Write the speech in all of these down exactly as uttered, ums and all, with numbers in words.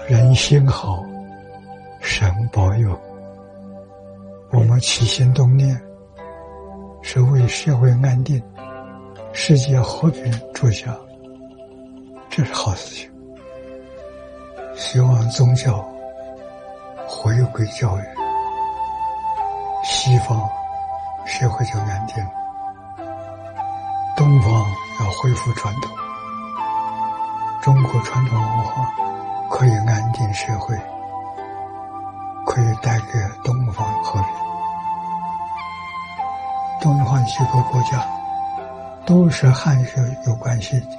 人心好，神保佑。我们起心动念是为社会安定、世界和平着想，这是好事情。希望宗教回归教育，西方社会就安定了，东方要恢复传统。中国传统文化可以安定社会，可以带给东方和平。东方几个国家都是汉学有关系的，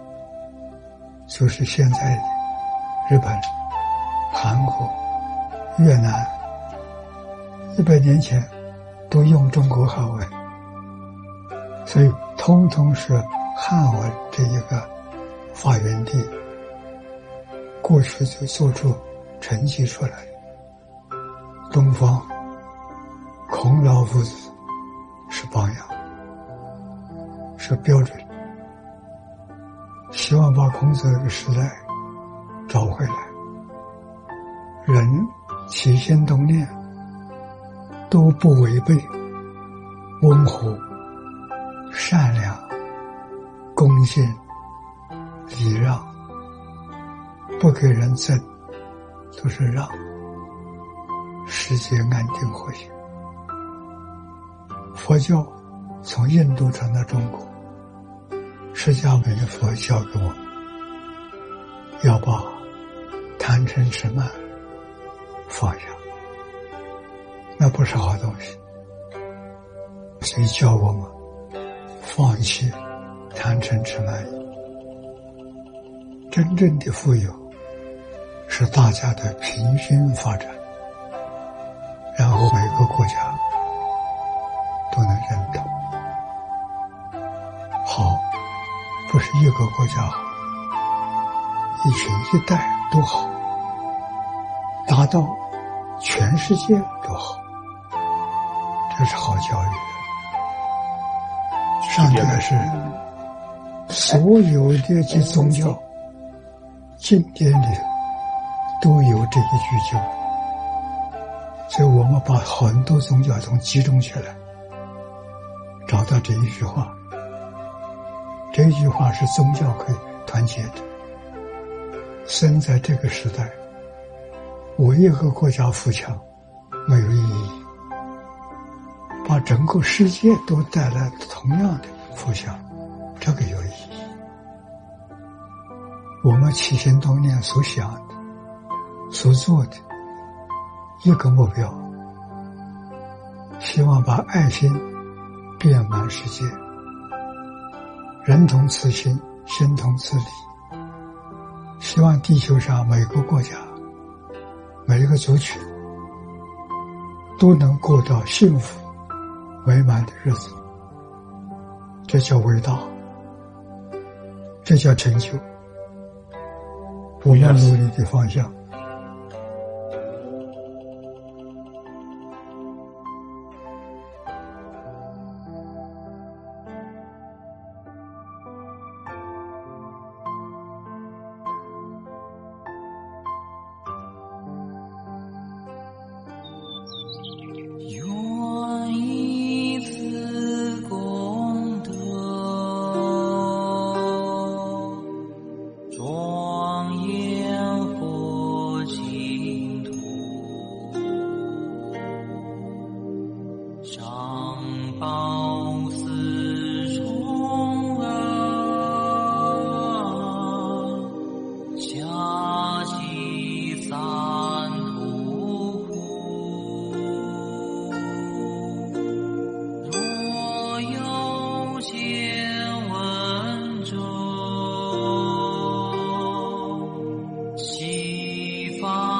就是现在的日本、韩国、越南，一百年前都用中国汉文，所以通通是汉文这一个发源地，过去就做出成绩出来。东方孔老夫子是榜样，是标准，希望把孔子这个时代找回来。人起心动念都不违背温和、善良、恭敬、礼让，不给人争，都是让，世界安定和谐。佛教从印度传到中国，释迦牟尼佛教给我们，要把贪嗔痴慢放下，那不是好东西，所以教我们放弃贪嗔痴慢疑。真正的富有是大家的平均发展，然后每个国家都能认同。好，不是一个国家好，一群一代都好，达到全世界都好，这是好教育。上帝是所有的这宗教经典里都有这一句经，所以我们把很多宗教从集中起来，找到这一句话。这一句话是宗教可以团结的。生在这个时代，为一个国家富强没有意义，把整个世界都带来同样的富强，这个有意义。我们起心动念所想的、所做的一个目标，希望把爱心遍满世界，人同此心，心同此理。希望地球上每个国家、每一个族群都能过到幸福美满的日子，这叫伟大，这叫成就，我们努力的方向。 西方